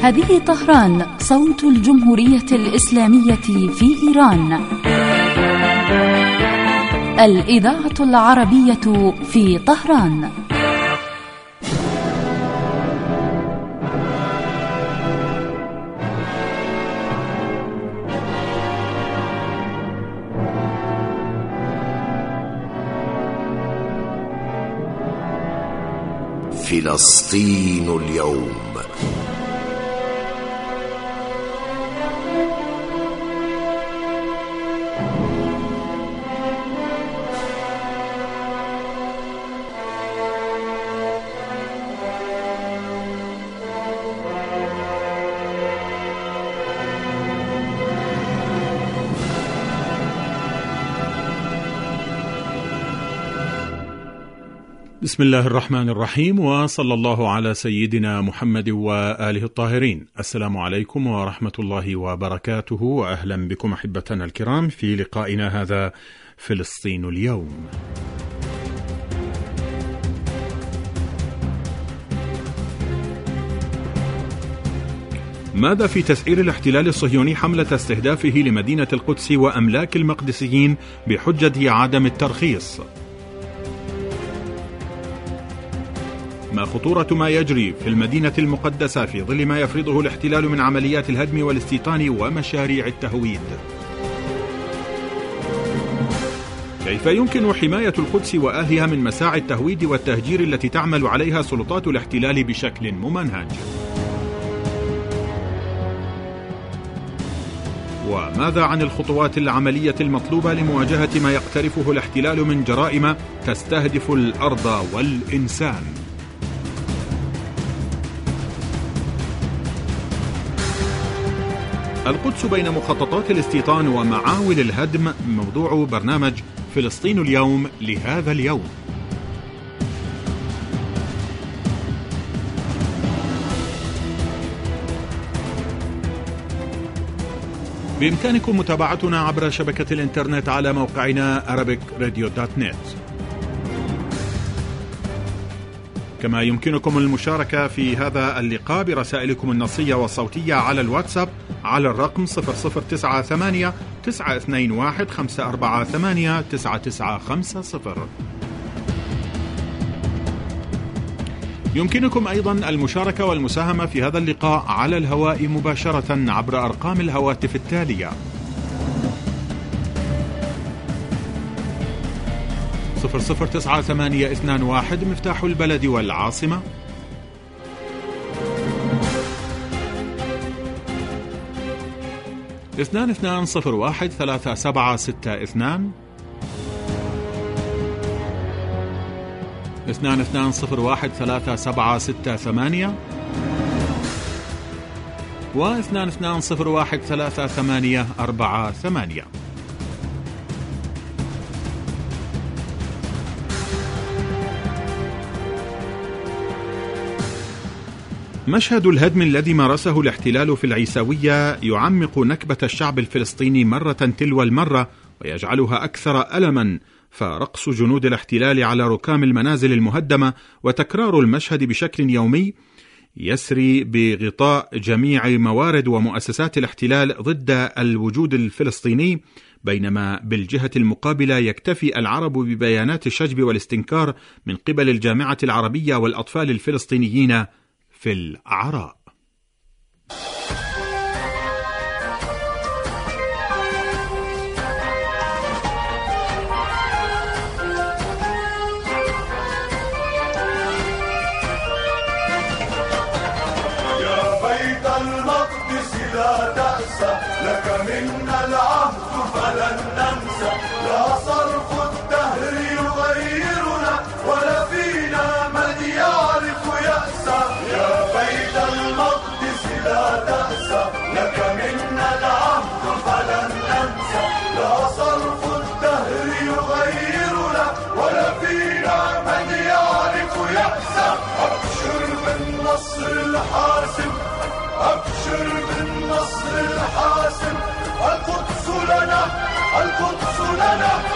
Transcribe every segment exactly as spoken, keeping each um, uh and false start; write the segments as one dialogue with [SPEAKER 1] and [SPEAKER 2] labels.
[SPEAKER 1] هذه طهران، صوت الجمهورية الإسلامية في إيران. الإذاعة العربية في طهران.
[SPEAKER 2] فلسطين اليوم.
[SPEAKER 3] بسم الله الرحمن الرحيم، وصلى الله على سيدنا محمد وآله الطاهرين. السلام عليكم ورحمة الله وبركاته، وأهلا بكم أحبتنا الكرام في لقائنا هذا فلسطين اليوم. ماذا في تسعير الاحتلال الصهيوني حملة استهدافه لمدينة القدس وأملاك المقدسيين بحجة عدم الترخيص؟ ما خطورة ما يجري في المدينة المقدسة في ظل ما يفرضه الاحتلال من عمليات الهدم والاستيطان ومشاريع التهويد؟ كيف يمكن حماية القدس وأهلها من مساعي التهويد والتهجير التي تعمل عليها سلطات الاحتلال بشكل ممنهج؟ وماذا عن الخطوات العملية المطلوبة لمواجهة ما يقترفه الاحتلال من جرائم تستهدف الأرض والإنسان؟ القدس بين مخططات الاستيطان ومعاول الهدم موضوع برنامج فلسطين اليوم لهذا اليوم. بإمكانكم متابعتنا عبر شبكة الإنترنت على موقعنا أرابيك راديو دوت نت. كما يمكنكم المشاركة في هذا اللقاء برسائلكم النصية والصوتية على الواتساب على الرقم صفر صفر تسعة ثمانية تسعة اثنين واحد خمسة أربعة ثمانية تسعة تسعة خمسة صفر. يمكنكم أيضا المشاركة والمساهمة في هذا اللقاء على الهواء مباشرة عبر أرقام الهواتف التالية: صفر صفر تسعة ثمانية اثنان واحد مفتاح البلد والعاصمة، اثنان اثنان صفر واحد ثلاثة سبعة ستة اثنان، اثنان اثنان صفر واحد ثلاثة سبعة ستة ثمانية، واثنان اثنان صفر واحد ثلاثة ثمانية أربعة ثمانية. مشهد الهدم الذي مارسه الاحتلال في العيساوية يعمق نكبة الشعب الفلسطيني مرة تلو المرة ويجعلها أكثر ألما، فرقص جنود الاحتلال على ركام المنازل المهدمة وتكرار المشهد بشكل يومي يسري بغطاء جميع موارد ومؤسسات الاحتلال ضد الوجود الفلسطيني، بينما بالجهة المقابلة يكتفي العرب ببيانات الشجب والاستنكار من قبل الجامعة العربية والأطفال الفلسطينيين في العراء.
[SPEAKER 4] يا بيت المقدس لا تأسى، لك منا العهد فلن ننسى، لا صرف الدهر يغيرنا ولا فينا من يعرف يأسى. يا بيت المقدس لا تأسى، لك منا العهد فلن ننسى، لا صرف الدهر يغيرنا ولا فينا من يعرف يأسى. أبشر بالنصر الحاسم، أبشر بالنصر الحاسم، القدس لنا، القدس لنا،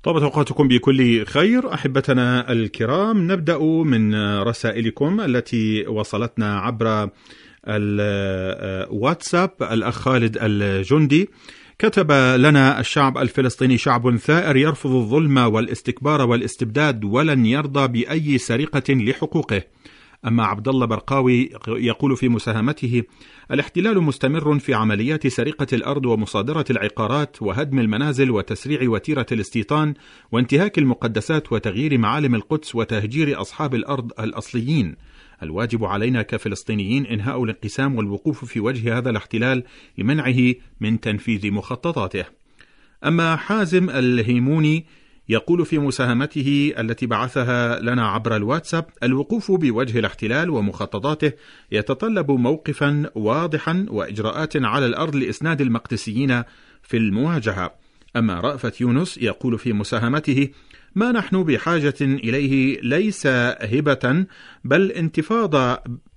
[SPEAKER 3] طابت أوقاتكم بكل خير أحبتنا الكرام. نبدأ من رسائلكم التي وصلتنا عبر الواتساب. الأخ خالد الجندي كتب لنا: الشعب الفلسطيني شعب ثائر يرفض الظلم والاستكبار والاستبداد ولن يرضى بأي سرقة لحقوقه. أما عبد الله برقاوي يقول في مساهمته: الاحتلال مستمر في عمليات سرقة الأرض ومصادرة العقارات وهدم المنازل وتسريع وتيرة الاستيطان وانتهاك المقدسات وتغيير معالم القدس وتهجير أصحاب الأرض الأصليين. الواجب علينا كفلسطينيين إنهاء الانقسام والوقوف في وجه هذا الاحتلال لمنعه من تنفيذ مخططاته. أما حازم الهيموني يقول في مساهمته التي بعثها لنا عبر الواتساب: الوقوف بوجه الاحتلال ومخططاته يتطلب موقفا واضحا وإجراءات على الأرض لإسناد المقدسيين في المواجهة. أما رأفت يونس يقول في مساهمته: ما نحن بحاجة إليه ليس هبة بل انتفاضة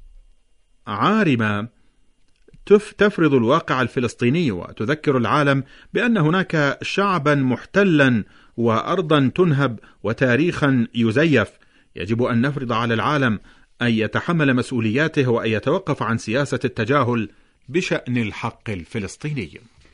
[SPEAKER 3] عارمة تفرض الواقع الفلسطيني وتذكر العالم بأن هناك شعبا محتلا وأرضا تنهب وتاريخا يزيف. يجب أن نفرض على العالم أن يتحمل مسؤولياته وأن يتوقف عن سياسة التجاهل بشأن الحق الفلسطيني.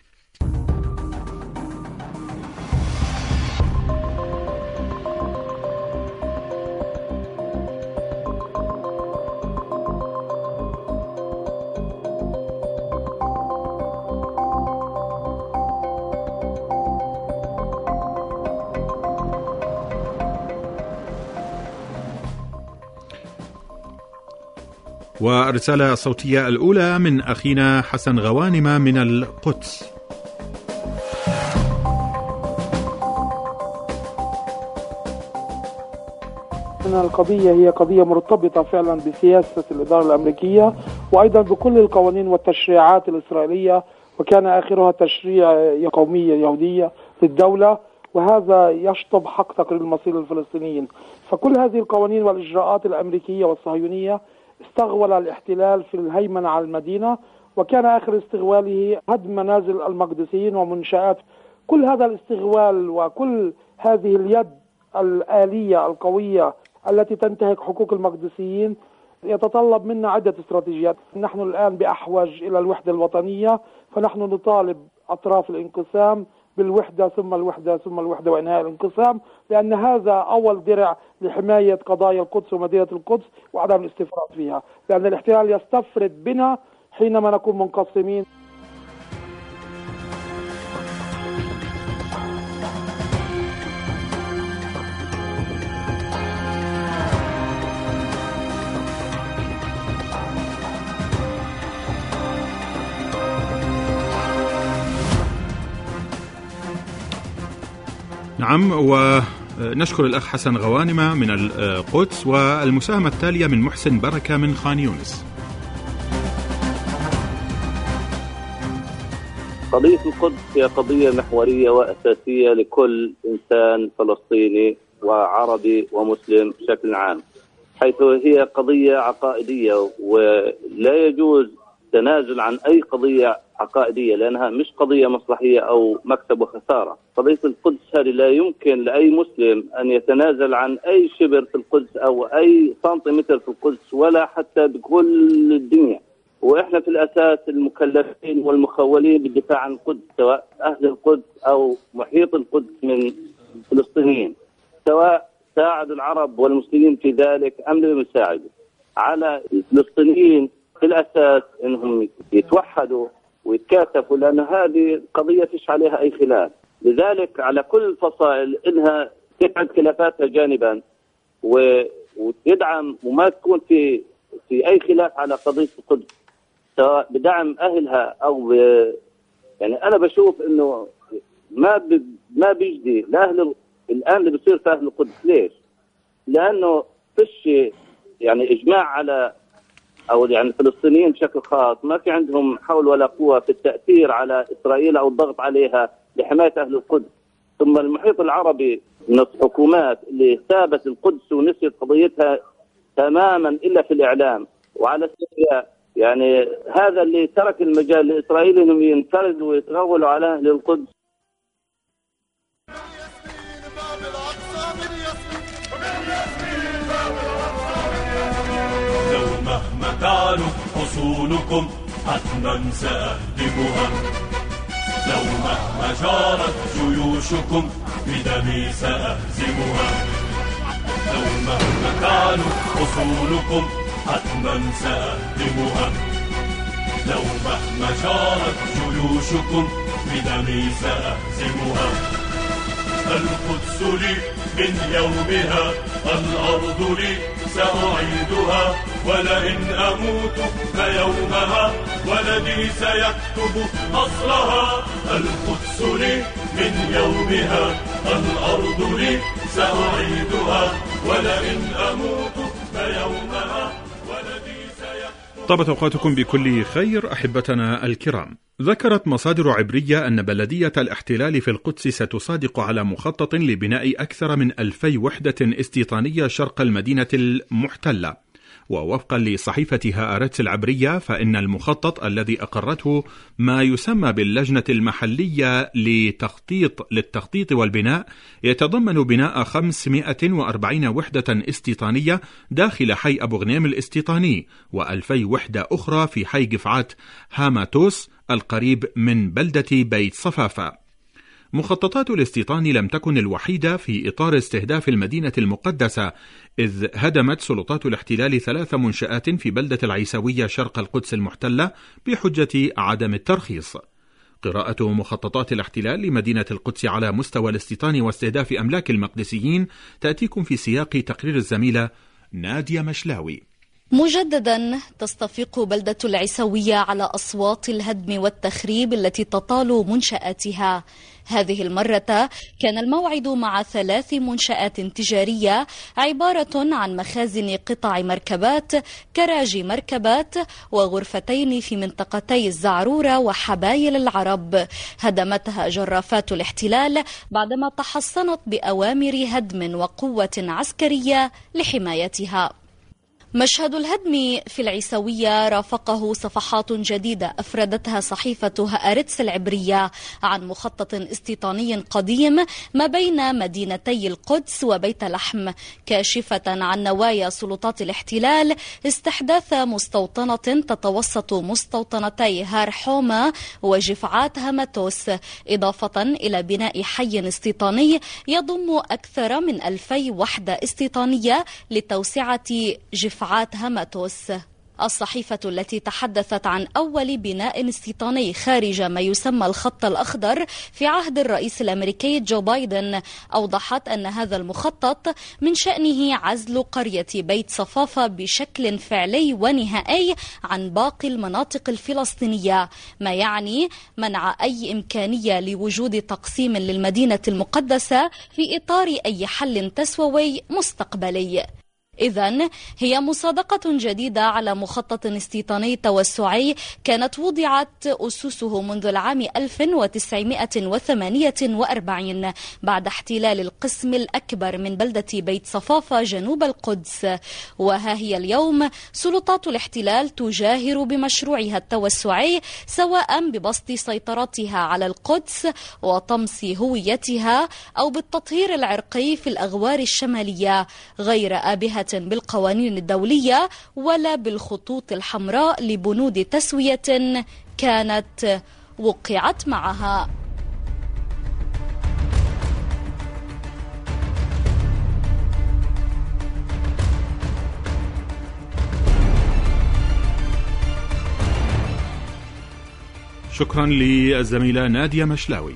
[SPEAKER 3] والرسالة الصوتية الأولى من أخينا حسن غوانم من القدس.
[SPEAKER 5] أن القضية هي قضية مرتبطة فعلا بسياسة الإدارة الأمريكية وأيضا بكل القوانين والتشريعات الإسرائيلية، وكان آخرها تشريع قومية يهودية للدولة، وهذا يشطب حق تقرير المصير للفلسطينيين. فكل هذه القوانين والإجراءات الأمريكية والصهيونية استغول الاحتلال في الهيمنة على المدينة، وكان آخر استغواله هدم منازل المقدسيين ومنشآت. كل هذا الاستغوال وكل هذه اليد الآلية القوية التي تنتهك حقوق المقدسيين يتطلب منا عدة استراتيجيات. نحن الآن بأحوج إلى الوحدة الوطنية، فنحن نطالب أطراف الانقسام بالوحدة ثم الوحدة ثم الوحدة وإنهاء الانقسام، لأن هذا أول درع لحماية قضايا القدس ومدينة القدس وعدم الاستفراط فيها، لأن الاحتلال يستفرد بنا حينما نكون منقسمين.
[SPEAKER 3] نعم، ونشكر الأخ حسن غوانم من القدس. والمساهمة التالية من محسن بركة من خان يونس.
[SPEAKER 6] قضية القدس هي قضية محورية وأساسية لكل إنسان فلسطيني وعربي ومسلم بشكل عام، حيث هي قضية عقائدية ولا يجوز تنازل عن أي قضية عقائدية، لأنها مش قضية مصلحية أو مكسب وخسارة. قضية القدس هذه لا يمكن لأي مسلم أن يتنازل عن أي شبر في القدس أو أي سنتيمتر في القدس ولا حتى بكل الدنيا. وإحنا في الأساس المكلفين والمخولين بالدفاع عن القدس، سواء أهل القدس أو محيط القدس من الفلسطينيين، سواء ساعدوا العرب والمسلمين في ذلك أم لم يساعدوا. على الفلسطينيين في الأساس أنهم يتوحدوا ويتكاتفوا، لأن هذه قضية فيش عليها أي خلاف. لذلك على كل الفصائل إنها تبعد خلافاتها جانبا وتدعم وما تكون في في أي خلاف على قضية القدس، سواء بدعم أهلها أو يعني أنا بشوف إنه ما ب... ما بيجدي لأهل الآن اللي بيصير في أهل القدس. ليش؟ لأنه فيش يعني إجماع على أو يعني الفلسطينيين بشكل خاص ما في عندهم حول ولا قوة في التأثير على إسرائيل أو الضغط عليها لحماية أهل القدس. ثم المحيط العربي من الحكومات اللي سابت القدس ونسيت قضيتها تماما إلا في الإعلام، وعلى سبيل يعني هذا اللي ترك المجال لإسرائيل إنهم ينفردوا ويتغولوا على أهل القدس.
[SPEAKER 4] لو مهما كانت حصونكم حتما سأهدمها، لو مهما جارت جيوشكم بدمي سأهزمها، لو مهما كانت حصونكم حتما سأهدمها، لو مهما جارت جيوشكم بدمي سأهزمها. القدس لي من يومها، الأرض لي سأعيدها، ولئن أموت فيومها ولدي سيكتب أصلها. القدس لي من يومها، الأرض لي سأعيدها، ولئن أموت فيومها ولدي سيكتب.
[SPEAKER 3] طابت أوقاتكم بكل خير أحبتنا الكرام. ذكرت مصادر عبرية أن بلدية الاحتلال في القدس ستصادق على مخطط لبناء أكثر من ألفي وحدة استيطانية شرق المدينة المحتلة. ووفقا لصحيفة هآرتس العبرية، فإن المخطط الذي أقرته ما يسمى باللجنة المحلية لتخطيط للتخطيط والبناء يتضمن بناء خمسمائة وأربعين وحدة استيطانية داخل حي أبو غنيم الاستيطاني، وألفي وحدة أخرى في حي قفعات هاماتوس القريب من بلدة بيت صفافة. مخططات الاستيطان لم تكن الوحيدة في إطار استهداف المدينة المقدسة، إذ هدمت سلطات الاحتلال ثلاث منشآت في بلدة العيسوية شرق القدس المحتلة بحجة عدم الترخيص. قراءة مخططات الاحتلال لمدينة القدس على مستوى الاستيطان واستهداف أملاك المقدسيين تأتيكم في سياق تقرير الزميلة نادية مشلاوي.
[SPEAKER 7] مجددا تصطفق بلدة العيسوية على أصوات الهدم والتخريب التي تطال منشآتها. هذه المرة كان الموعد مع ثلاث منشآت تجارية عبارة عن مخازن قطع مركبات، كراج مركبات، وغرفتين في منطقتي الزعرورة وحبايل العرب، هدمتها جرافات الاحتلال بعدما تحصنت بأوامر هدم وقوة عسكرية لحمايتها. مشهد الهدم في العيسوية رافقه صفحات جديدة أفردتها صحيفة هآرتس العبرية عن مخطط استيطاني قديم ما بين مدينتي القدس وبيت لحم، كاشفة عن نوايا سلطات الاحتلال استحداث مستوطنة تتوسط مستوطنتي هار حومة وجفعات هاماتوس، إضافة إلى بناء حي استيطاني يضم أكثر من ألفي وحدة استيطانية لتوسعة جفعات هاماتوس. الصحيفة التي تحدثت عن أول بناء استيطاني خارج ما يسمى الخط الأخضر في عهد الرئيس الأمريكي جو بايدن أوضحت أن هذا المخطط من شأنه عزل قرية بيت صفافة بشكل فعلي ونهائي عن باقي المناطق الفلسطينية، ما يعني منع أي إمكانية لوجود تقسيم للمدينة المقدسة في إطار أي حل تسوي مستقبلي. إذن هي مصادقة جديدة على مخطط استيطاني توسعي كانت وضعت أسسه منذ العام ألف وتسعمائة وثمانية وأربعين بعد احتلال القسم الأكبر من بلدة بيت صفافة جنوب القدس. وها هي اليوم سلطات الاحتلال تجاهر بمشروعها التوسعي، سواء ببسط سيطرتها على القدس وطمس هويتها أو بالتطهير العرقي في الأغوار الشمالية، غير آبهة بالقوانين الدولية ولا بالخطوط الحمراء لبنود تسوية كانت وقعت معها.
[SPEAKER 3] شكرا للزميلة نادية مشلاوي.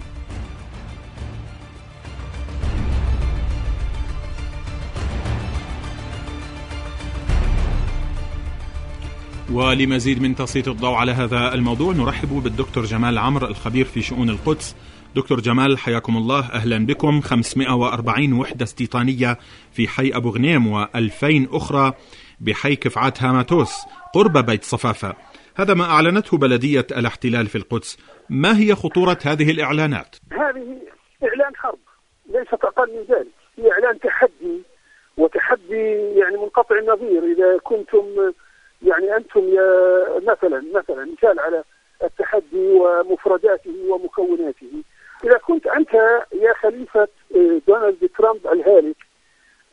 [SPEAKER 3] ولمزيد من تسليط الضوء على هذا الموضوع نرحب بالدكتور جمال عمرو الخبير في شؤون القدس. دكتور جمال حياكم الله، أهلا بكم. خمسمائة وأربعين وحدة استيطانية في حي أبو غنيم وألفين أخرى بحي كفعات هاماتوس قرب بيت صفافة، هذا ما أعلنته بلدية الاحتلال في القدس. ما هي خطورة هذه الإعلانات؟
[SPEAKER 8] هذه إعلان حرب ليست أقل من ذلك، هي إعلان تحدي، وتحدي يعني منقطع النظير. إذا كنتم يعني أنتم يا مثلا مثلا مثال على التحدي ومفرداته ومكوناته، إذا كنت أنت يا خليفة دونالد ترامب الهالك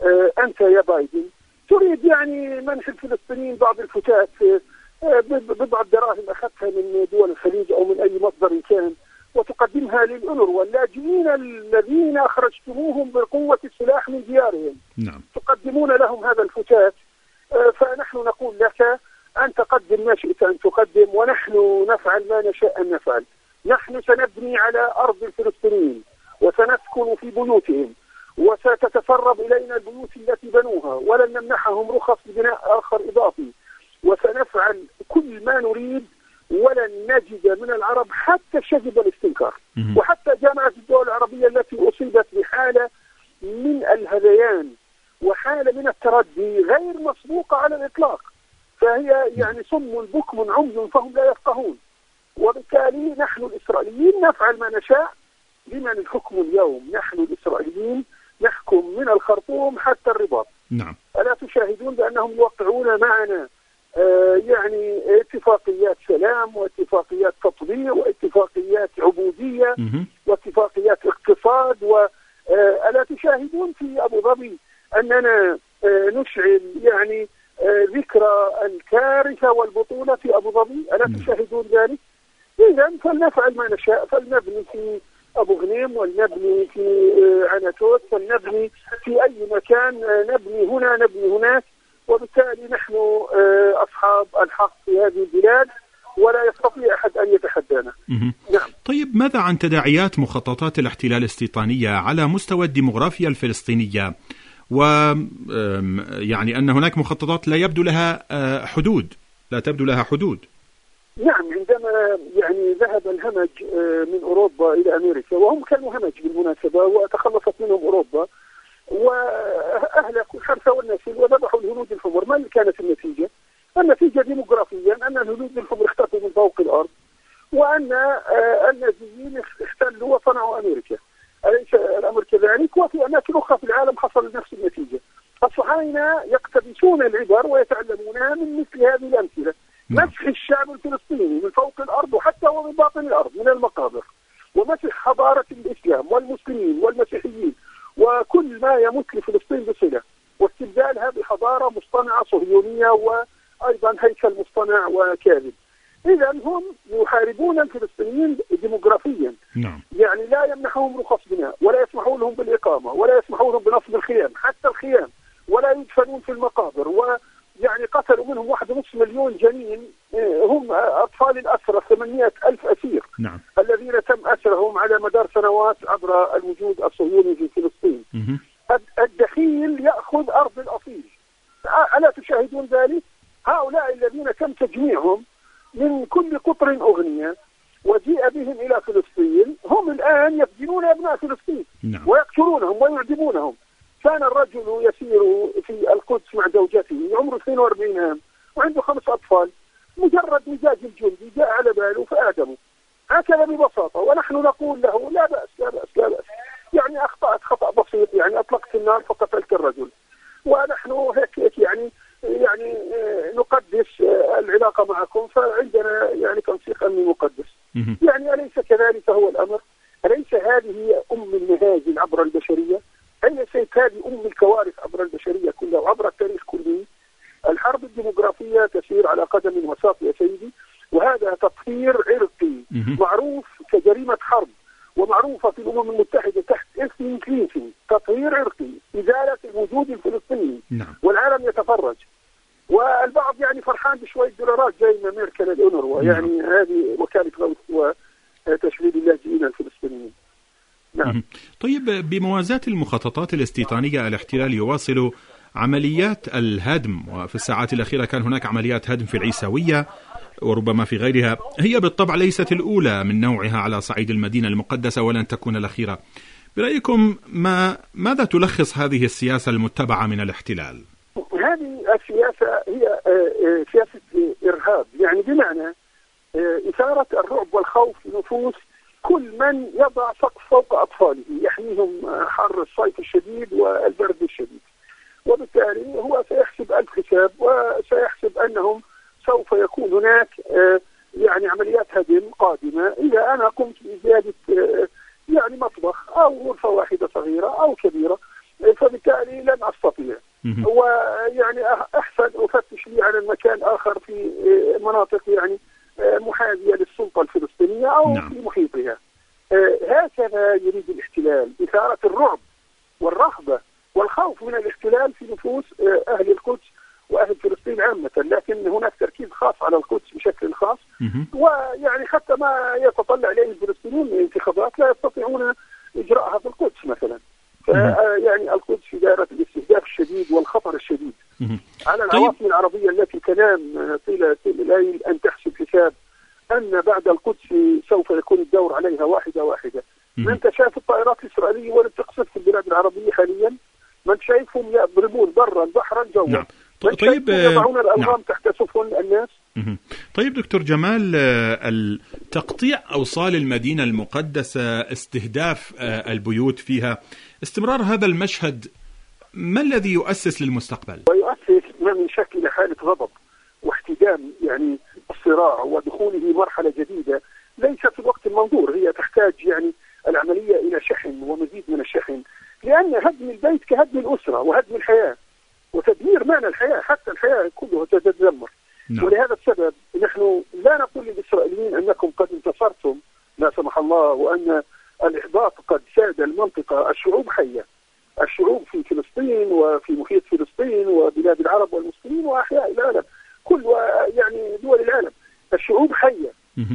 [SPEAKER 8] أنت يا بايدن تريد يعني منح الفلسطينيين بعض الفتات بضع دراهم أخذتها من دول الخليج أو من أي مصدر كان وتقدمها للأونروا اللاجئين الذين أخرجتموهم بقوة السلاح من ديارهم.
[SPEAKER 3] نعم.
[SPEAKER 8] تقدمون لهم هذا الفتات، فنحن نقول لك أن تقدم ما شئت أن تقدم ونحن نفعل ما نشاء أن نفعل. نحن سنبني على أرض الفلسطينيين وسنسكن في بيوتهم وستتسرب إلينا البيوت التي بنوها ولن نمنحهم رخص لبناء آخر إضافي، وسنفعل كل ما نريد ولن نجد من العرب حتى شجب الاستنكار. وحتى جامعة الدول العربية التي أصيبت بحالة من الهذيان وحالة من التردي غير مسبوقة على الإطلاق، فهي يعني صم بكم عمي فهم لا يفقهون. وبالتالي نحن الإسرائيليين نفعل ما نشاء. لمن الحكم اليوم؟ نحن الإسرائيليين نحكم من الخرطوم حتى الرباط.
[SPEAKER 3] نعم.
[SPEAKER 8] ألا تشاهدون بأنهم يوقعون معنا آه يعني اتفاقيات سلام واتفاقيات تطبيع واتفاقيات عبودية
[SPEAKER 3] مه.
[SPEAKER 8] واتفاقيات اقتصاد، وألا تشاهدون في أبو ظبي أننا آه نشعل يعني آه ذكرى الكارثة والبطولة في أبو ظبي؟ ألا مه. تشاهدون ذلك؟ إذا فلنفعل ما نشاء، فلنبني في أبو غنيم ولنبني في عناتوت فلنبني في أي مكان، نبني هنا نبني هناك، وبالتالي نحن أصحاب الحق في هذه البلاد ولا يستطيع أحد أن يتحدانا.
[SPEAKER 3] نعم. طيب ماذا عن تداعيات مخططات الاحتلال الاستيطانية على مستوى الديمغرافيا الفلسطينية، ويعني أن هناك مخططات لا يبدو لها حدود لا تبدو لها حدود؟
[SPEAKER 8] نعم، عندما يعني ذهب الهمج من أوروبا إلى أمريكا، وهم كانوا همج بالمناسبة وتخلصت منهم أوروبا وأهلكوا الحرث والنسل وذبحوا الهنود الحمر، ما كانت النتيجة؟ النتيجة ديموغرافيا أن الهنود الحمر اختفوا من فوق الأرض، وأن النازيين احتلوا وصنعوا أمريكا. أليس الأمر كذلك؟ وفي أماكن أخرى في العالم حصل نفس النتيجة. الصهاينة يقتبسون العبر ويتعلمونها من مثل هذه الأمثلة. مسح الشعب الفلسطيني من فوق الأرض وحتى ومن باطن الأرض من المقابر، ومسح حضارة الإسلام والمسلمين والمسيحيين وكل ما يمت لفلسطين بصلة، واستبدالها بحضارة مصطنعة صهيونية وأيضا هيكل مصطنع وكاذب. إذا هم يحاربون الفلسطينيين ديموغرافيا.
[SPEAKER 3] نعم.
[SPEAKER 8] يعني لا يمنحهم رخص بناء ولا يسمحون لهم بالإقامة ولا يسمحون لهم بنصب الخيام، حتى الخيام، ولا يدفنون في المقابر، و يعني قتلوا منهم واحد ونصف مليون جنين هم أطفال الأسرى، ثمانمائة ألف أسير.
[SPEAKER 3] نعم.
[SPEAKER 8] الذين تم أسرهم على مدار سنوات عبر الوجود الصهيوني في فلسطين.
[SPEAKER 3] مه.
[SPEAKER 8] الدخيل يأخذ أرض الأصيل. ألا تشاهدون ذلك؟ هؤلاء الذين تم تجميعهم من كل قطر أغنية وجيء بهم إلى فلسطين هم الآن يفجرون أبناء فلسطين.
[SPEAKER 3] نعم.
[SPEAKER 8] ويقتلونهم ويعدمونهم. كان الرجل يسير في القدس مع زوجته عمره اثنين وأربعين عام وعنده خمس أطفال، مجرد مزاج الجندي جاء على باله فآدمه هكذا ببساطة، ونحن نقول له لا بأس لا بأس لا بأس، يعني أخطأت خطأ بسيط، يعني أطلقت النار فقتلت الرجل، ونحن هيك هيك يعني يعني نقدس العلاقة معكم، فعندنا يعني تنسيق أمني مقدس. يعني أليس كذلك هو الأمر؟ أليس هذه هي أم المهازل عبر البشرية؟ أليست هذه أم الكوارث عبر البشرية كلها وعبر التاريخ كله؟ الحرب الديموغرافية تسير على قدم وساق يا سيدي، وهذا تطهير عرقي معروف كجريمة حرب ومعروفة في الأمم المتحدة تحت اسم كلينتون، تطهير عرقي، إزالة الوجود الفلسطيني.
[SPEAKER 3] نعم.
[SPEAKER 8] والعالم يتفرج، والبعض يعني فرحان بشوية دولارات جاي من أمريكا للأونروا. نعم. يعني هذه وكالة غوث وتشغيل اللاجئين الفلسطينيين. نعم.
[SPEAKER 3] طيب بموازاة المخططات الاستيطانية الاحتلال يواصل عمليات الهدم، وفي الساعات الأخيرة كان هناك عمليات هدم في العيساوية وربما في غيرها. هي بالطبع ليست الأولى من نوعها على صعيد المدينة المقدسة ولن تكون الأخيرة. برأيكم ما ماذا تلخص هذه السياسة المتبعة من الاحتلال؟
[SPEAKER 8] هذه السياسة هي سياسة إرهاب، يعني بمعنى إثارة الرعب والخوف في نفوس كل من يضع سقف فوق أطفاله يحميهم حر الصيف الشديد والبرد الشديد، وبالتالي هو سيحسب ألف حساب وسيحسب أنهم سوف يكون هناك يعني عمليات هدم قادمة إذا أنا قمت بزيادة يعني مطبخ أو غرفة واحدة صغيرة أو كبيرة. فبالتالي لن أستطيع. ويعني أحسن أفتش لي على المكان آخر في مناطق يعني محاذية للسلطة الفلسطينية أو نعم. في محيطها. هكذا يريد الاحتلال، إثارة الرعب والرهبة والخوف من الاحتلال في نفوس أهل القدس وأهل فلسطين عامة، لكن هناك تركيز خاص على القدس بشكل خاص. ويعني حتى ما يتطلع إليه الفلسطينيون من انتخابات لا يستطيعون إجراءها في القدس مثلا. يعني القدس في دائرة الاستهداف الشديد والخطر الشديد على العواصم طيب. العربية التي تنام طيلة الليل أن تحسب حساب أن بعد القدس سوف يكون الدور عليها واحدة واحدة. ما أنت شايف الطائرات الإسرائيلية ولا تقصف في البلاد العربية حاليا؟ ما أنت شايفهم يضربون برا بحرا جوا. نعم.
[SPEAKER 3] طيب
[SPEAKER 8] يضعون الألغام نعم. تحت سفن الناس.
[SPEAKER 3] طيب دكتور جمال، التقطيع أوصال المدينة المقدسة، استهداف البيوت فيها، استمرار هذا المشهد ما الذي يؤسس للمستقبل؟
[SPEAKER 8] ويؤسس ما من شك إلى حالة غضب واحتدام يعني الصراع ودخوله مرحلة جديدة ليست في الوقت المنظور. هي تحتاج يعني العملية إلى شحن ومزيد من الشحن، لأن هدم البيت كهدم الأسرة وهدم الحياة وتدمير معنى الحياة، حتى الحياة كلها تتدمر. نعم. ولهذا السبب نحن لا نقول للإسرائيليين أنكم قد انتصرتم لا سمح الله، وأن الإحباط قد ساد المنطقة. الشعوب حية، الشعوب في فلسطين وفي محيط فلسطين وبلاد العرب والمسلمين وأحياء العالم كل يعني دول العالم، الشعوب حية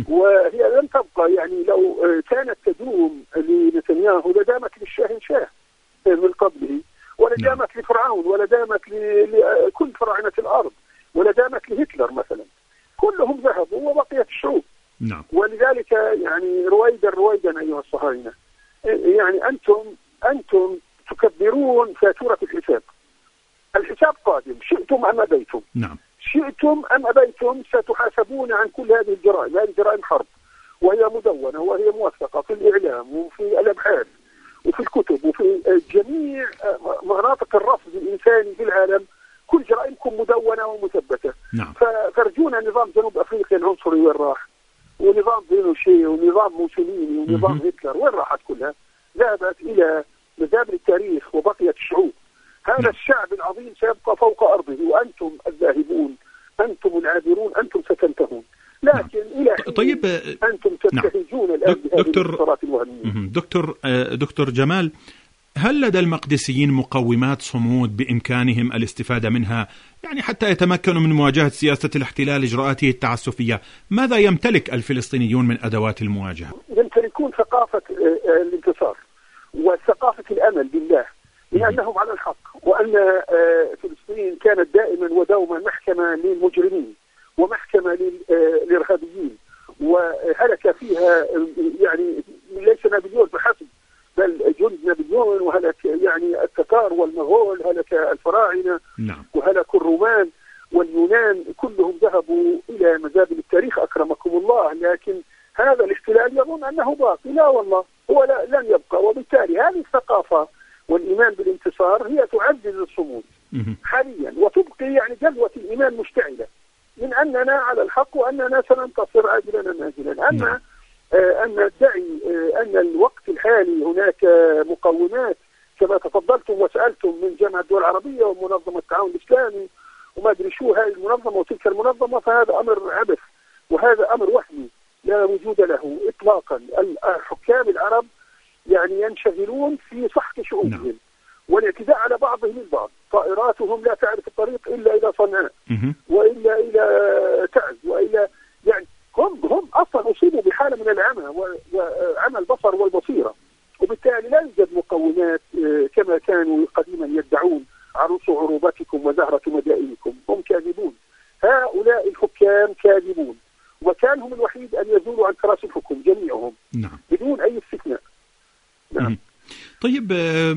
[SPEAKER 8] وهي لن تبقى. يعني لو كانت تدوم لنتنياهو لدامت للشاهن شاه من قبله، ولا دامت لفرعون، ولا دامت لكل فراعنة الأرض، ولا دامت لهتلر مثلا. كلهم ذهبوا وبقيت الشعوب. نعم. ولذلك يعني رويدا رويدا أيها الصهاينة، يعني أنتم أنتم تكبرون فاتورة الحساب. الحساب قادم، شئتم أم أبيتم.
[SPEAKER 3] نعم.
[SPEAKER 8] شئتم أم أبيتم ستحاسبون عن كل هذه الجرائم. هذه جرائم حرب وهي مدونة وهي موثقة في الإعلام وفي الأبحاث وفي الكتب وفي جميع مناطق الرصد الإنساني في العالم. كل جرائمكم مدونة ومثبتة.
[SPEAKER 3] نعم.
[SPEAKER 8] فرجونا نظام جنوب أفريقيا العنصري وين راح؟ ونظام بينوشي ونظام موسوليني ونظام هتلر وين راحت كلها؟ ذهبت إلى مزابل التاريخ وبقيت الشعوب. هذا نعم. الشعب العظيم سيبقى فوق أرضه، وأنتم الذاهبون، أنتم العابرون، أنتم ستنتهون. لكن نعم. إلى حين
[SPEAKER 3] طيب
[SPEAKER 8] أنتم تنتهجون الآن بهذه الانتصارات الوهمية.
[SPEAKER 3] دكتور دكتور جمال، هل لدى المقدسيين مقومات صمود بإمكانهم الاستفادة منها يعني حتى يتمكنوا من مواجهة سياسة الاحتلال إجراءاته التعسفية؟ ماذا يمتلك الفلسطينيون من أدوات المواجهة؟
[SPEAKER 8] يمتلكون ثقافة الانتصار وثقافة الأمل بالله، لأنهم على الحق، وأن فلسطين كانت دائما ودوما محكمة للمجرمين ومحكمة للإرهابيين، وهلك فيها يعني ليس نابليون فحسب بل جند نابليون، وهلك يعني التتار والمغول، هلك الفراعنة.
[SPEAKER 3] نعم.
[SPEAKER 8] وهلك الرومان واليونان، كلهم ذهبوا إلى مزابل التاريخ أكرمكم الله. لكن هذا الاحتلال يظن أنه باقي. لا والله، هو لا لن يبقى. وبالتالي هذه الثقافة والإيمان بالانتصار هي تعزز الصمود حاليا، وتبقي يعني جذوة الإيمان مشتعلة من أننا على الحق وأننا سننتصر عاجلا أم آجلا. أما نعم. آه أن ندعي آه أن الوقت الحالي هناك مقومات كما تفضلتم وسألتم من جامعة الدول العربية ومنظمة التعاون الإسلامي وما أدري شو هذه المنظمة وتلك المنظمة، فهذا أمر عبث وهذا أمر وهمي لا وجود له إطلاقا. الحكام العرب يعني ينشغلون في سحق شؤونهم نعم. والاعتداء على بعضهم البعض. طائراتهم لا تعرف الطريق إلا إلى صنعاء وإلا إلى تعز وإلا يعني هم هم أصلا أصيبوا بحالة من العمى وعمى البصر والبصيرة، وبالتالي لا يوجد مقومات كما كانوا قديما يدعون عروس عروبتكم وزهرة مدائنكم. هم كاذبون، هؤلاء الحكام كاذبون، وكانهم الوحيد أن يزولوا عن كراسي الحكم جميعهم
[SPEAKER 3] نعم.
[SPEAKER 8] بدون أي استثناء. نعم.
[SPEAKER 3] طيب،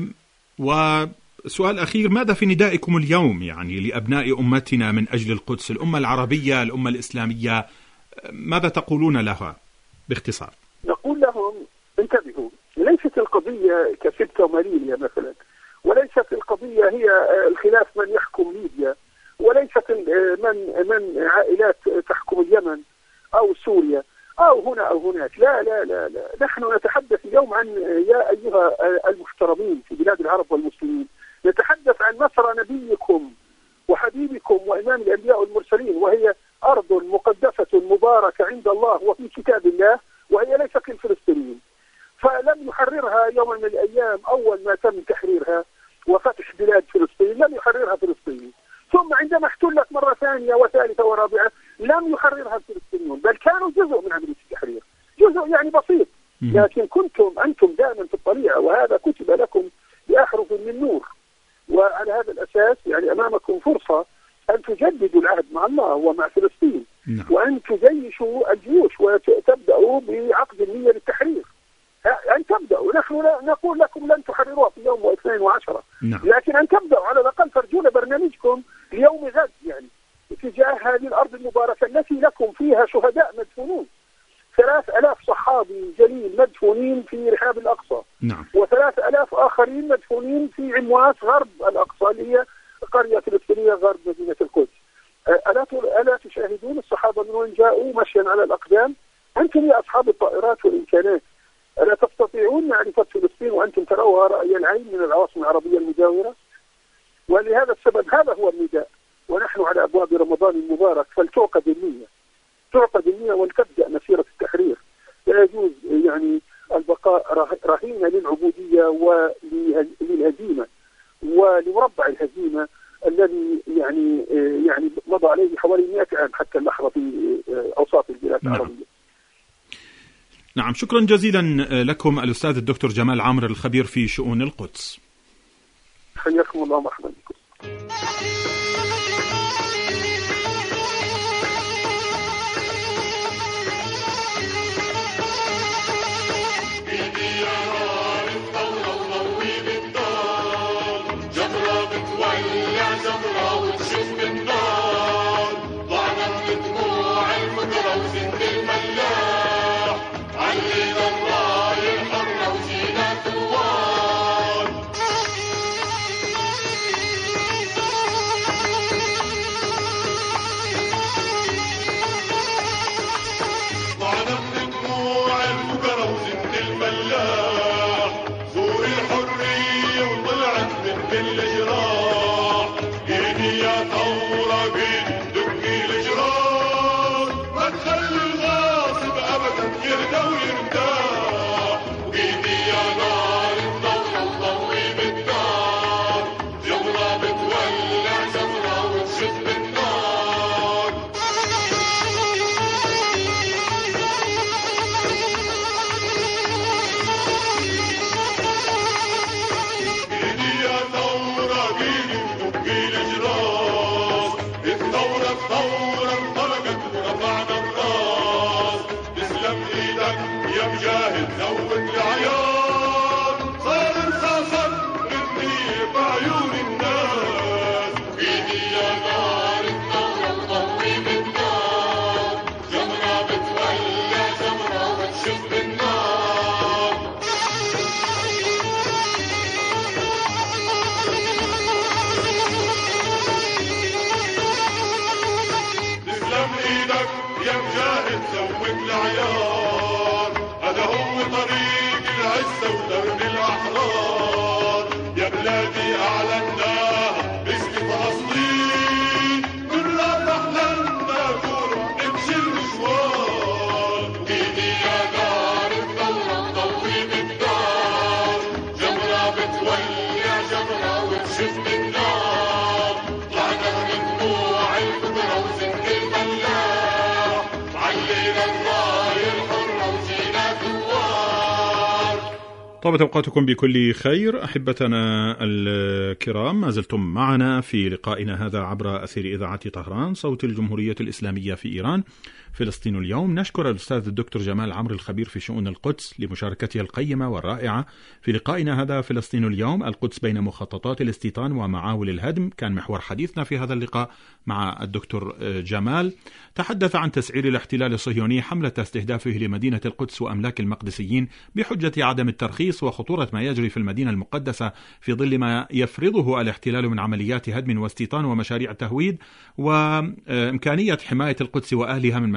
[SPEAKER 3] وسؤال أخير، ماذا في ندائكم اليوم يعني لأبناء أمتنا من أجل القدس، الأمة العربية الأمة الإسلامية، ماذا تقولون لها باختصار؟
[SPEAKER 8] نقول لهم انتبهوا، ليست القضية كسبتة وماليليا مثلا، وليست القضية هي الخلاف من يحكم ليبيا، وليست من من عائلات تحكم اليمن أو سوريا أو هنا أو هناك. لا لا لا لا، نحن نتحدث اليوم عن يا أيها المحترمين في بلاد العرب والمسلمين، نصر نبيكم وحبيبكم وإمام الأنبياء والمرسلين، وهي أرض مقدسة مباركة عند الله وفي كتاب الله، وهي ليست للفلسطينيين. فلم يحررها يوم من الأيام أول ما تم تحريرها وفتح بلاد فلسطين، لم يحررها فلسطيني. ثم عندما احتلت مرة ثانية وثالثة ورابعة لم يحررها الفلسطينيون، بل كانوا جزء من عملية التحرير، جزء يعني بسيط، لكن كنتم أنتم دائما في الطليعة، وهذا كتب لكم بأحرف من نور. وعلى هذا الأساس يعني أمامكم فرصة أن تجددوا العهد مع الله ومع فلسطين، نعم. وأن تجيشوا الجيوش وتبدأوا بعقد النية للتحرير. أن تبدأوا، نحن لا نقول لكم لن تحرروها في يوم واثنين وعشرة، نعم. لكن أن تبدأوا على الأقل ترجون برنامجكم ليوم غد يعني تجاه هذه الأرض المباركة التي لكم فيها شهداء مدفونون، ثلاث ألاف صحابي جليل مدفونين في رحاب الأقصى، نعم. وثلاث ألاف آخرين مدفونين في عمواس غرب الأقصى اللي هي قرية فلسطينية غرب مدينة القدس. ألا ألا تشاهدون الصحابة من وين جاءوا مشيا على الأقدام؟ أنتم يا أصحاب الطائرات والإمكانات ألا تستطيعون معرفة فلسطين وأنتم تروها رأي العين من العواصم العربية المجاورة؟ ولهذا السبب هذا هو النداء، ونحن على أبواب رمضان المبارك، فلتعقد النية، تعقد النية ولتبدأ مسيرة التحرير. لا يجوز يعني البقاء رهينة للعبودية وللهزيمة ولمربع الهزيمة الذي يعني يعني مضى عليه حوالي مئة عام حتى اللحظة في أوساط البلاد العربية.
[SPEAKER 3] نعم، شكرا جزيلا لكم الأستاذ الدكتور جمال عامر الخبير في شؤون القدس.
[SPEAKER 8] حياكم الله، مرحبا بكم.
[SPEAKER 3] طابت أوقاتكم بكل خير أحبتنا الكرام، ما زلتم معنا في لقائنا هذا عبر أثير إذاعة طهران صوت الجمهورية الإسلامية في إيران. فلسطين اليوم. نشكر الأستاذ الدكتور جمال عامر الخبير في شؤون القدس لمشاركته القيمة والرائعة في لقائنا هذا. فلسطين اليوم، القدس بين مخططات الاستيطان ومعاول الهدم، كان محور حديثنا في هذا اللقاء مع الدكتور جمال. تحدث عن تسعير الاحتلال الصهيوني حملة استهدافه لمدينة القدس وأملاك المقدسيين بحجة عدم الترخيص وخطورة ما يجري في المدينة المقدسة في ظل ما يفرضه الاحتلال من عمليات هدم واستيطان ومشاريع تهويد، وإمكانية حماية القدس وأهلها من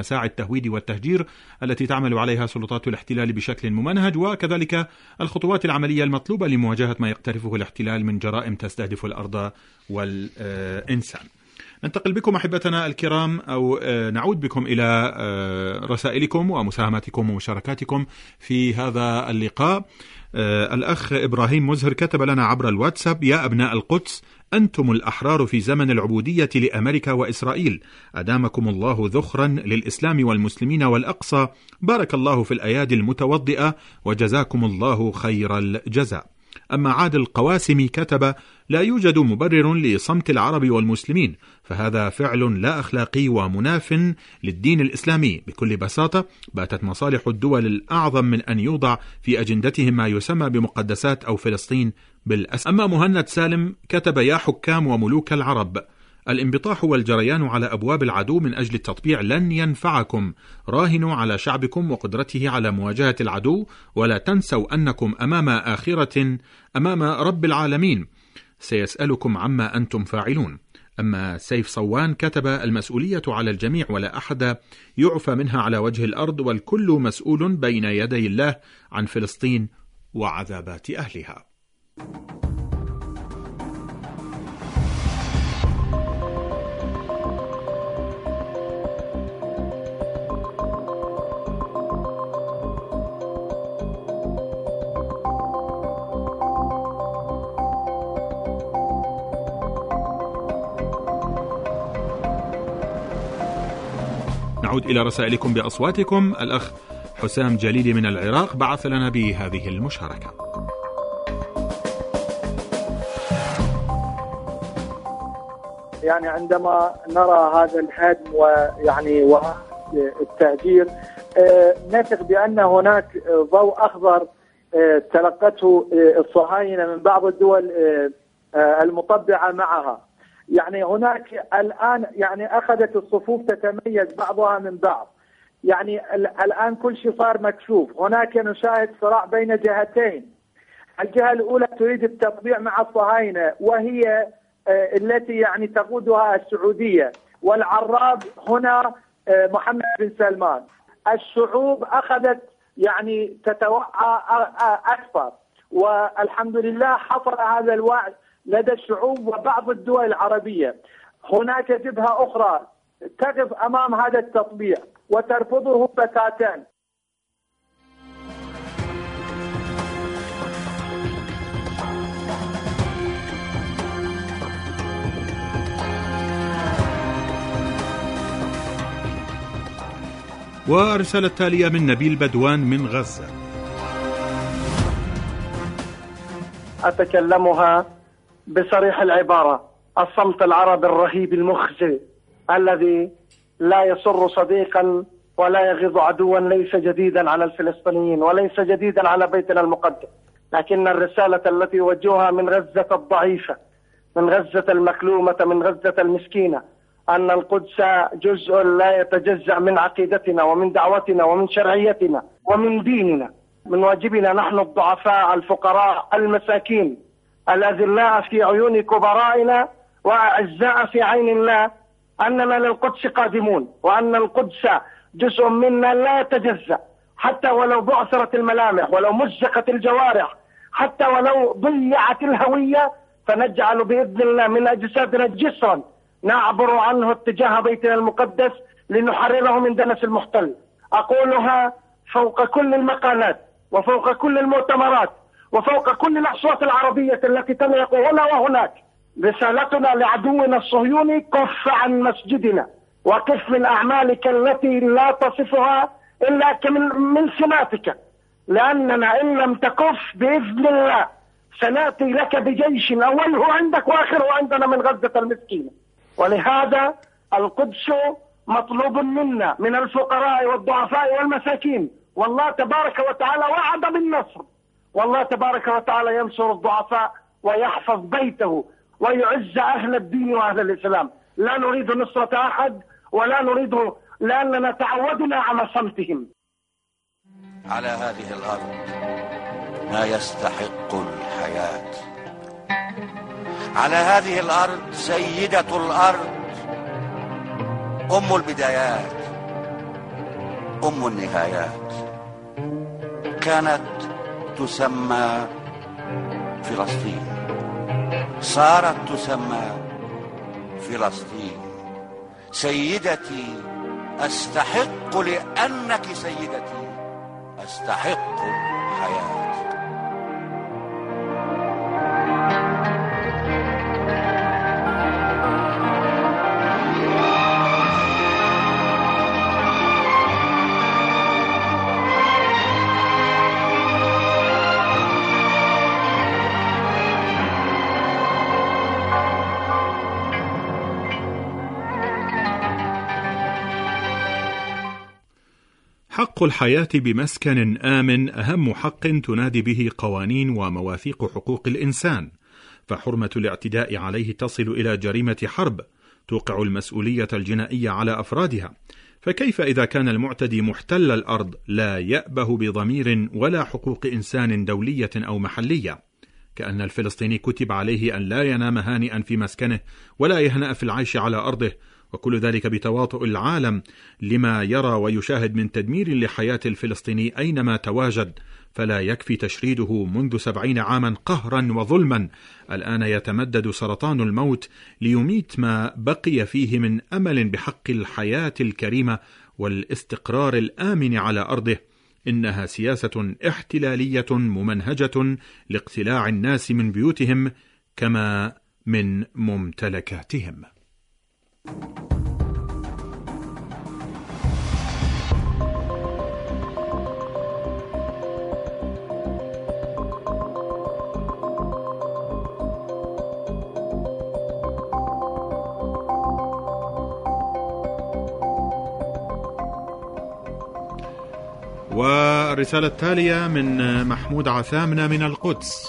[SPEAKER 3] مساعي التهويد والتهجير التي تعمل عليها سلطات الاحتلال بشكل ممنهج، وكذلك الخطوات العملية المطلوبة لمواجهة ما يقترفه الاحتلال من جرائم تستهدف الأرض والإنسان. ننتقل بكم أحبتنا الكرام أو نعود بكم إلى رسائلكم ومساهماتكم ومشاركاتكم في هذا اللقاء. الأخ إبراهيم مزهر كتب لنا عبر الواتساب: يا أبناء القدس، أنتم الأحرار في زمن العبودية لأمريكا وإسرائيل، أدامكم الله ذخرا للإسلام والمسلمين والأقصى، بارك الله في الأيادي المتوضئة وجزاكم الله خير الجزاء. أما عادل القواسمي كتب: لا يوجد مبرر لصمت العرب والمسلمين، فهذا فعل لا أخلاقي ومناف للدين الإسلامي. بكل بساطة باتت مصالح الدول الأعظم من أن يوضع في أجندتهم ما يسمى بمقدسات أو فلسطين بالأسف. أما مهند سالم كتب: يا حكام وملوك العرب، الانبطاح والجريان على أبواب العدو من أجل التطبيع لن ينفعكم، راهنوا على شعبكم وقدرته على مواجهة العدو، ولا تنسوا أنكم أمام آخرة أمام رب العالمين سيسألكم عما أنتم فاعلون. أما سيف صوان كتب: المسؤولية على الجميع ولا أحد يعفى منها على وجه الأرض، والكل مسؤول بين يدي الله عن فلسطين وعذابات أهلها. نعود إلى رسائلكم بأصواتكم. الأخ حسام جليلي من العراق بعث لنا بهذه المشاركة:
[SPEAKER 9] يعني عندما نرى هذا الهدم ويعني والتهجير نثق بأن هناك ضوء أخضر تلقته الصهاينة من بعض الدول المطبعة معها. يعني هناك الآن يعني أخذت الصفوف تتميز بعضها من بعض، يعني الآن كل شيء صار مكشوف. هناك نشاهد صراع بين جهتين، الجهة الأولى تريد التطبيع مع الصهاينة وهي التي يعني تقودها السعودية، والعراب هنا محمد بن سلمان. الشعوب أخذت يعني تتوعى أكثر، والحمد لله حصل هذا الوعي لدى الشعوب وبعض الدول العربية. هناك جبهة أخرى تقف أمام هذا التطبيع وترفضه بتاتا.
[SPEAKER 3] ورسالة تالية من نبيل بدوان من غزة:
[SPEAKER 10] أتكلمها بصريح العبارة: الصمت العربي الرهيب المخزي الذي لا يسر صديقا ولا يغيظ عدوا ليس جديدا على الفلسطينيين وليس جديدا على بيتنا المقدس، لكن الرسالة التي يوجهها من غزة الضعيفة، من غزة المكلومة، من غزة المسكينة، أن القدس جزء لا يتجزأ من عقيدتنا ومن دعوتنا ومن شرعيتنا ومن ديننا. من واجبنا نحن الضعفاء الفقراء المساكين الأذلاء في عيون كبرائنا وأعزاء في عين الله أننا للقدس قادمون، وأن القدس جزء منا لا يتجزأ، حتى ولو بعثرت الملامح، ولو مزقت الجوارح، حتى ولو ضيعت الهوية، فنجعل بإذن الله من أجسادنا جسرا نعبر عنه اتجاه بيتنا المقدس لنحرره من دنس المحتل. أقولها فوق كل المقالات وفوق كل المؤتمرات وفوق كل الأصوات العربية التي تنطق هنا وهناك. رسالتنا لعدونا الصهيوني: كف عن مسجدنا، وكف من أعمالك التي لا تصفها إلا من سماتك، لأننا إن لم تكف بإذن الله سنأتي لك بجيش أوله عندك وآخره عندنا من غزة المسكينة. ولهذا القدس مطلوب منا من الفقراء والضعفاء والمساكين، والله تبارك وتعالى وعد بالنصر، والله تبارك وتعالى ينصر الضعفاء ويحفظ بيته ويعز أهل الدين وأهل الإسلام. لا نريد نصرة أحد ولا نريد، لأننا تعودنا على صمتهم.
[SPEAKER 11] على هذه الأرض ما يستحق الحياة، على هذه الأرض سيدة الأرض، أم البدايات، أم النهايات كانت تسمى فلسطين، صارت تسمى فلسطين. سيدتي أستحق لأنك سيدتي، أستحق الحياة.
[SPEAKER 3] حق الحياة بمسكن آمن أهم حق تنادي به قوانين ومواثيق حقوق الإنسان، فحرمة الاعتداء عليه تصل إلى جريمة حرب توقع المسؤولية الجنائية على أفرادها. فكيف إذا كان المعتدي محتل الأرض لا يأبه بضمير ولا حقوق إنسان دولية أو محلية؟ كأن الفلسطيني كتب عليه أن لا ينام هانئا في مسكنه ولا يهنأ في العيش على أرضه، وكل ذلك بتواطؤ العالم لما يرى ويشاهد من تدمير لحياة الفلسطيني أينما تواجد. فلا يكفي تشريده منذ سبعين عاما قهرا وظلما، الآن يتمدد سرطان الموت ليميت ما بقي فيه من أمل بحق الحياة الكريمة والاستقرار الآمن على أرضه. إنها سياسة احتلالية ممنهجة لاقتلاع الناس من بيوتهم كما من ممتلكاتهم. والرسالة التالية من محمود عثامنة من القدس.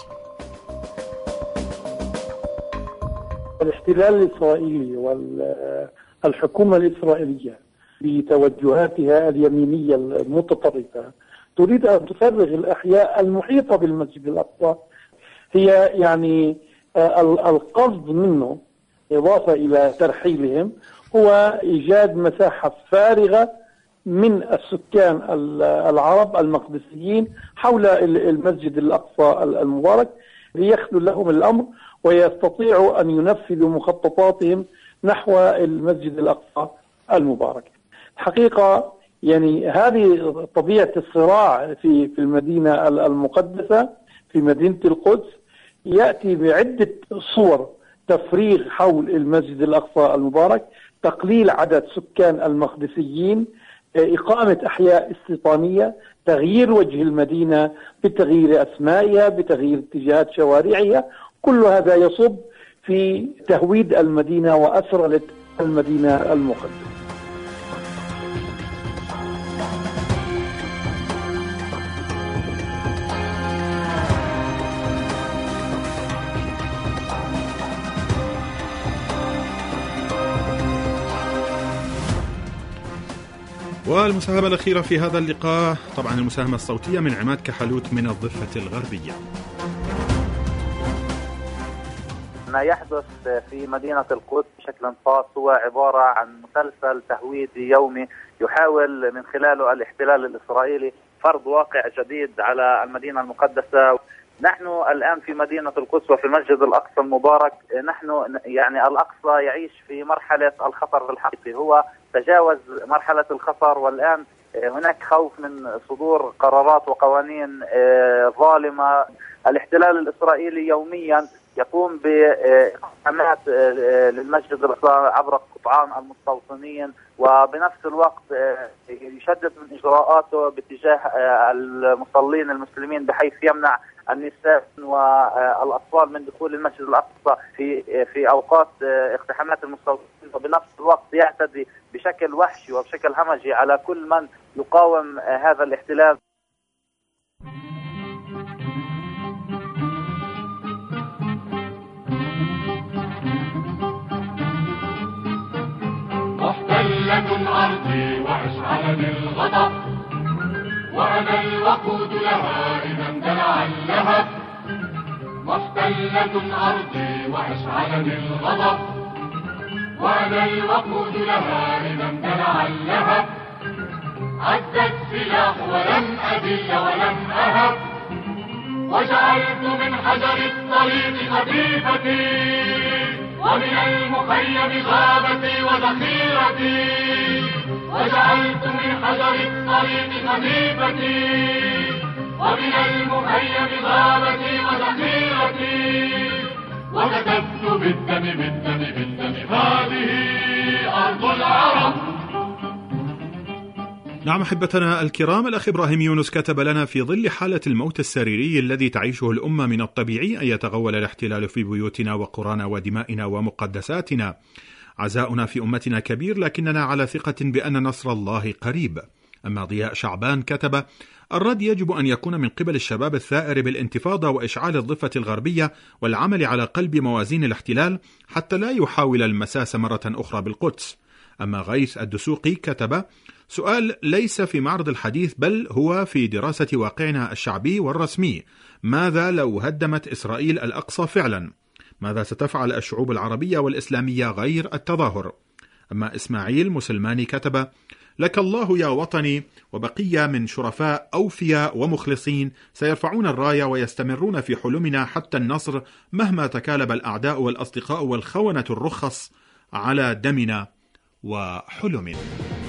[SPEAKER 5] الاحتلال الإسرائيلي والحكومة الإسرائيلية بتوجهاتها اليمينية المتطرفة تريد أن تفرغ الأحياء المحيطة بالمسجد الأقصى. هي يعني القصد منه إضافة إلى ترحيلهم هو إيجاد مساحة فارغة من السكان العرب المقدسيين حول المسجد الأقصى المبارك ليخلو لهم الأمر ويستطيعوا أن ينفذوا مخططاتهم نحو المسجد الأقصى المبارك. الحقيقة يعني هذه طبيعة الصراع في في المدينة المقدسة في مدينة القدس يأتي بعدة صور: تفريغ حول المسجد الأقصى المبارك، تقليل عدد سكان المقدسيين، إقامة أحياء استيطانية، تغيير وجه المدينة بتغيير أسمائها، بتغيير اتجاهات شوارعها. كل هذا يصب في تهويد المدينة وأسرلة المدينة المقدسة.
[SPEAKER 3] والمساهمة الأخيرة في هذا اللقاء طبعا المساهمة الصوتية من عماد كحلوت من الضفة الغربية.
[SPEAKER 12] ما يحدث في مدينة القدس بشكل خاص هو عبارة عن مسلسل تهويدي يومي يحاول من خلاله الاحتلال الإسرائيلي فرض واقع جديد على المدينة المقدسة. نحن الآن في مدينة القدس وفي المسجد الأقصى المبارك، نحن يعني الأقصى يعيش في مرحلة الخطر الحقيقي، هو تجاوز مرحلة الخطر، والآن هناك خوف من صدور قرارات وقوانين ظالمة. الاحتلال الإسرائيلي يوميا يقوم بإقامات للمسجد الأقصى عبر قطعان المستوطنين، وبنفس الوقت يشدد من إجراءاته باتجاه المصلين المسلمين بحيث يمنع النساء والأطفال من دخول المسجد الأقصى في في أوقات اقتحامات المستوطنين، وبنفس الوقت يعتدي بشكل وحشي وبشكل همجي على كل من يقاوم هذا الاحتلال.
[SPEAKER 4] محتلة أرضي وأشعلني الغضب، وأنا الوقود لها إذا اندلع اللهب. محتلة أرضي وأشعلني الغضب، وأنا الوقود لها إذا اندلع اللهب. عز السلاح ولم أذل ولم أهب، وجعلت من حجر الطريق خفيفتي، ومن المخيم غابتي وذخيرتي، وجعلت من حجر الطريق خفيفتي، ومن المخيم غابتي وذخيرتي، وكتبت بالدم بالدم بالدم هذه أرض العرب.
[SPEAKER 3] نعم أحبتنا الكرام، الأخ إبراهيم يونس كتب لنا: في ظل حالة الموت السريري الذي تعيشه الأمة، من الطبيعي أن يتغول الاحتلال في بيوتنا وقرانا ودمائنا ومقدساتنا. عزاؤنا في أمتنا كبير، لكننا على ثقة بأن نصر الله قريب. أما ضياء شعبان كتب: الرد يجب أن يكون من قبل الشباب الثائر بالانتفاضة وإشعال الضفة الغربية والعمل على قلب موازين الاحتلال حتى لا يحاول المساس مرة أخرى بالقدس. أما غيث الدسوقي كتب: سؤال ليس في معرض الحديث، بل هو في دراسة واقعنا الشعبي والرسمي. ماذا لو هدمت إسرائيل الأقصى فعلا؟ ماذا ستفعل الشعوب العربية والإسلامية غير التظاهر؟ أما إسماعيل مسلماني كتب: لك الله يا وطني، وبقية من شرفاء أوفياء ومخلصين سيرفعون الراية ويستمرون في حلمنا حتى النصر، مهما تكالب الأعداء والأصدقاء والخونة الرخص على دمنا وحلمنا.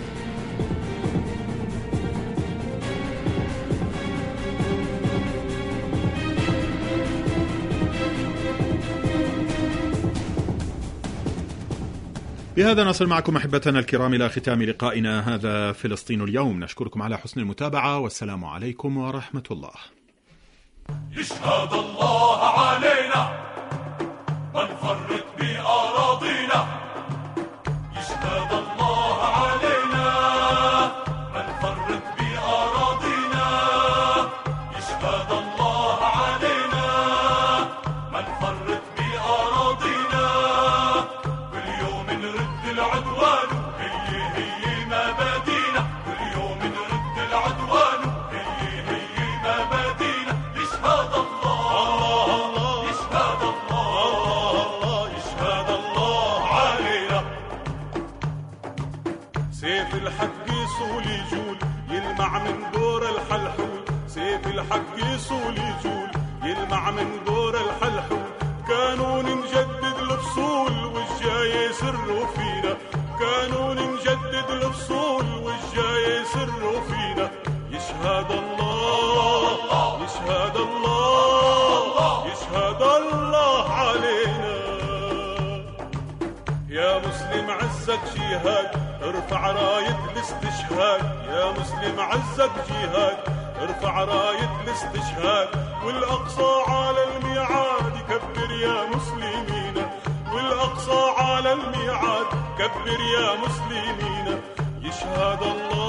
[SPEAKER 3] بهذا نصل معكم أحبتنا الكرام إلى ختام لقائنا هذا فلسطين اليوم. نشكركم على حسن المتابعة، والسلام عليكم ورحمة الله.
[SPEAKER 4] يشهد الله علينا ما نفرط بأراضينا، يشهد الله علينا ما نفرط بأراضينا، يشهد الله علينا ما نفرط بأراضينا، كل يوم نرد العدوان هي هي مبادينا، كل يوم نرد العدوان هي هي مبادينا، يشهد الله يشهد الله يشهد الله علينا. سيف الحق يصول يجول يلمع من دور الحلحول، سيف الحق يصول يجول يلمع من دور الحلحول، كانوا نجدد الفصول والجاي يسروا فينا، كانوا نجدد الفصول والجاي يسروا فينا، يشهد الله يشهد الله يشهد الله علينا. يا مسلم عزك جهاد ارفع راية الاستشهاد، يا مسلم عزك جهاد ارفع راية الاستشهاد، والأقصى على الميعاد كبر يا مسلمين، والأقصى على الميعاد كبر يا مسلمين، يشهد الله